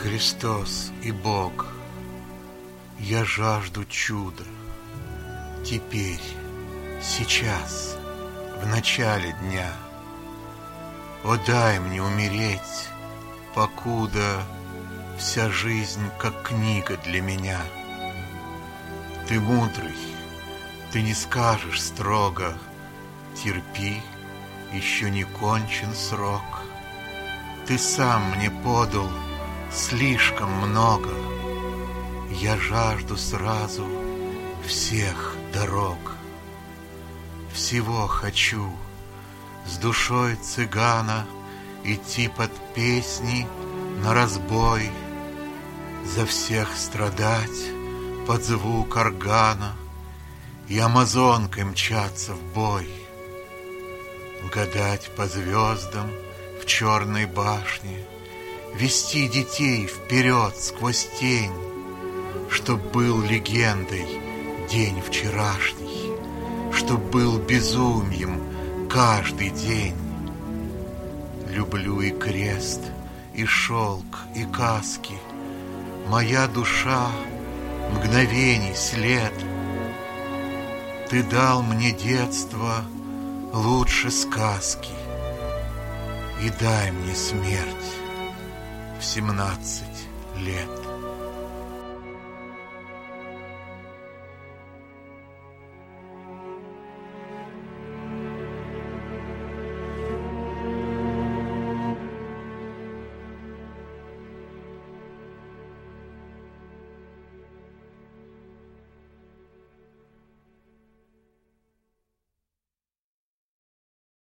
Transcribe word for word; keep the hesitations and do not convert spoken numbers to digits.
Христос и Бог, я жажду чуда. Теперь, сейчас, в начале дня. О, дай мне умереть, покуда вся жизнь как книга для меня. Ты мудрый, ты не скажешь строго: терпи, еще не кончен срок. Ты сам мне подал слишком много, я жажду сразу всех дорог. Всего хочу с душой цыгана идти под песни наразбой, за всех страдать под звук органа и амазонкой мчаться в бой, гадать по звездам в черной башне, вести детей вперед сквозь тень, чтоб был легендой день вчерашний, чтоб был безумием каждый день. Люблю и крест, и шелк, и каски, моя душа — мгновений след. Ты дал мне детство лучше сказки, и дай мне смерть в семнадцать лет.